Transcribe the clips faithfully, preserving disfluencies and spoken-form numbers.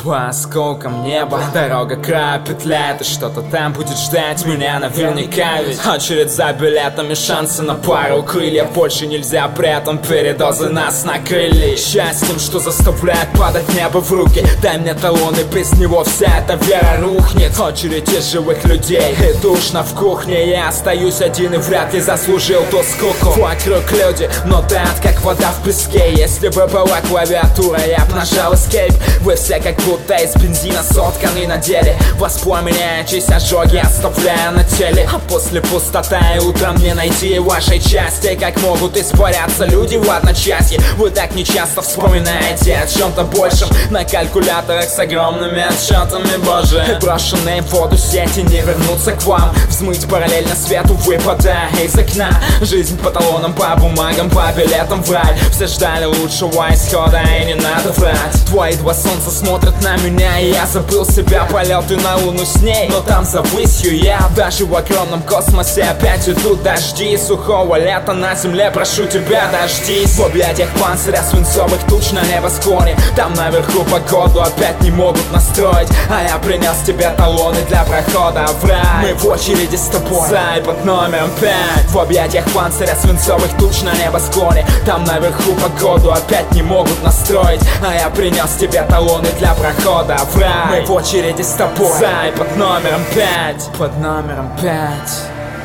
по осколкам неба. Дорога края петляет, и что-то там будет ждать меня наверняка. Ведь очередь за билетами, шансы на пару крыльев. Больше нельзя, при этом передозы нас накрыли счастьем, что заставляет падать небо в руки. Дай мне талон, и без него вся эта вера рухнет. Очередь из живых людей, и душно в кухне. Я остаюсь один и вряд ли заслужил ту скуку. Вокруг люди, но тает как вода в песке. Если бы была клавиатура, я б нажал escape. Вы все как будто из бензина сотканы на деле, воспламеняющиеся ожоги оставляя на теле. А после пустота, и утром не найти вашей части. Как могут испаряться люди в одночасье. Вы так нечасто вспоминаете о чем-то большем на калькуляторах с огромными отчетами, боже. И брошенные в воду сети не вернутся к вам. Взмыть параллельно свету, выпадая из окна. Жизнь по талонам, по бумагам, по билетам в рай. Все ждали лучшего исхода, и не надо врать. Твои два солнца смотрят на меня, и я забыл себя. Полеты на луну с ней, но там за высью я. Даже в огромном космосе опять идут дожди. Сухого лета на земле, прошу тебя, дождись. В объятиях панциря свинцовых туч на небосклоне. Там наверху погоду опять не могут настроить. А я принес тебе талоны для прохода в рай. Мы в очереди с тобой, зай под номером пять. В объятиях панциря свинцовых туч на небосклоне. Там наверху погоду опять не могут настроить. А я принес тебе талоны для прохода в рай. Мы в очереди с тобой, зай под номером пять. Под номером пять.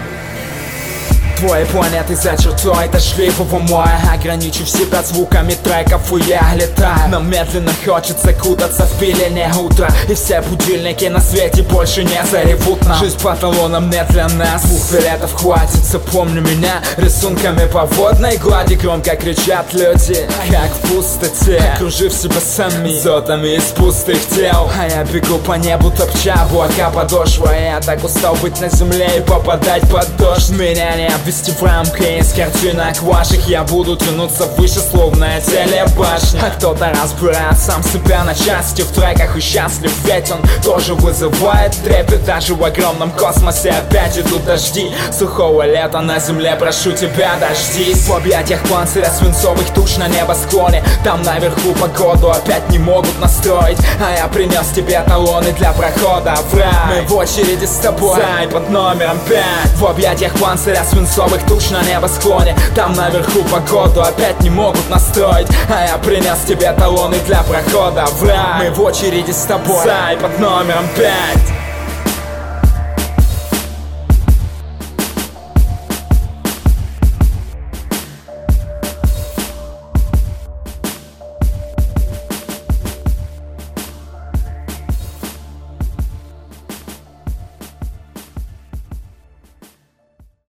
Твои планеты за чертой дождливого моря. Ограничив себя звуками треков, и я летаю. Нам медленно хочется кутаться в пелене утра. И все будильники на свете больше не заревут нам. Жизнь по талонам не для нас. Двух билетов хватит, запомни меня рисунками по водной глади. Громко кричат люди, как в пустоте, окружив себя сами зотами из пустых тел. А я бегу по небу, топча облака подошва. Я так устал быть на земле и попадать под дождь. Меня не вести в рамке из картинок ваших. Я буду тянуться выше, словно телебашня. А кто-то разбирает сам себя на части в треках и счастлив, ведь он тоже вызывает трепет. Даже в огромном космосе опять идут дожди. Сухого лета на земле, прошу тебя, дождись. В объятиях панциря свинцовых туч на небосклоне. Там наверху погоду опять не могут настроить. А я принес тебе талоны для прохода в рай. Мы в очереди с тобой, зай под номером пять. В объятиях панциря свинцовых туч на небосклоне. Там наверху погоду опять не могут настроить. А я принес тебе талоны для прохода в рай. Мы в очереди с тобой, зай под номером пять.